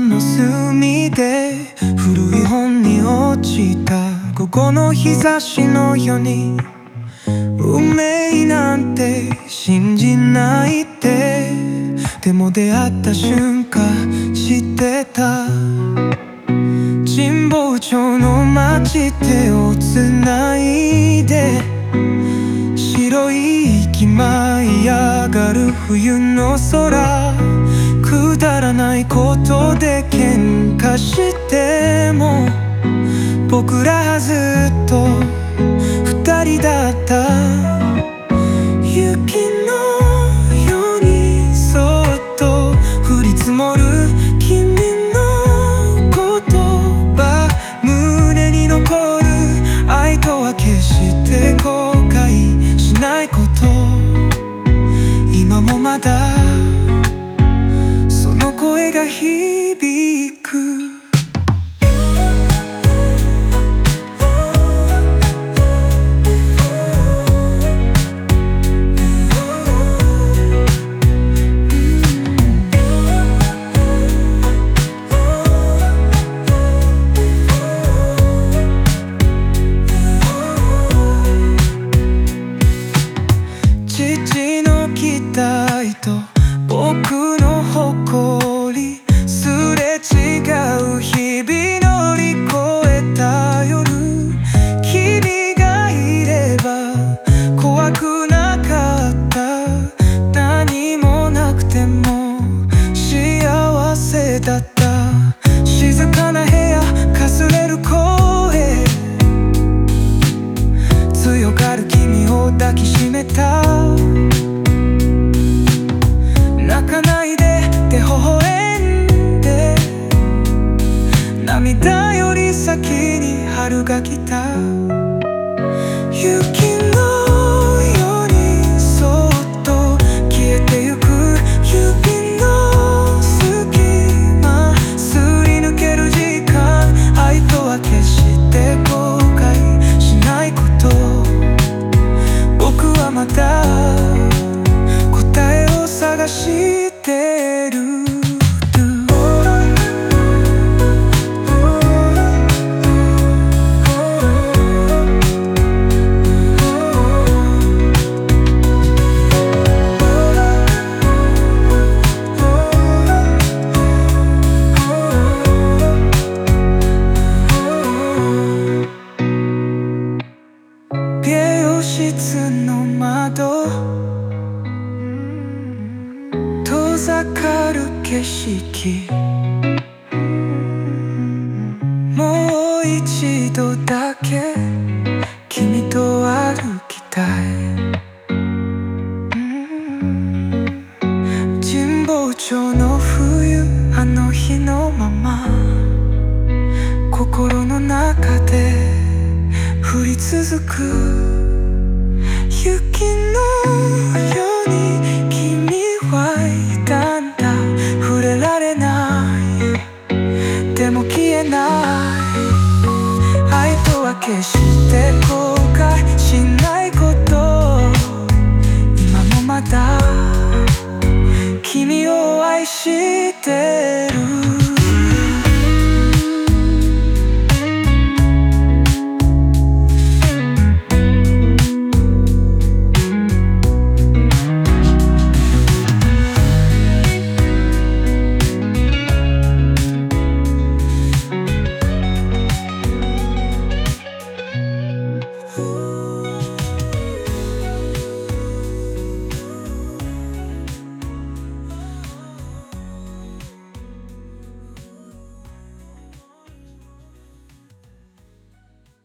の隅で古い本に落ちた午後の日差しのように運命なんて信じないで。でも出会った瞬間知ってた。神保町の街手をつないで白い息舞い上がる冬の空。くだらないことで喧嘩しても僕らはずっと二人だった。雪のようにそっと降り積もる君の言葉。胸に残る愛とは決して後悔しないこと。今もまだその声が響く。父の期待と僕の誇り、すれ違う日々乗り越えた夜。君がいれば怖くなかった。何もなくても幸せだった。静かな部屋かすれる声、強がる君を抱きしめた。泣かないでって微笑んで、涙より先に春が来た。雪のようにそっと消えてゆく指の隙間、すり抜ける時間。愛とは決して後悔しないこと。僕はまだ答えを探してる。美容室の窓、遠ざかる景色。もう一度だけ君と歩きたい。神保町の冬、あの日のまま心の中で降り続く雪のよう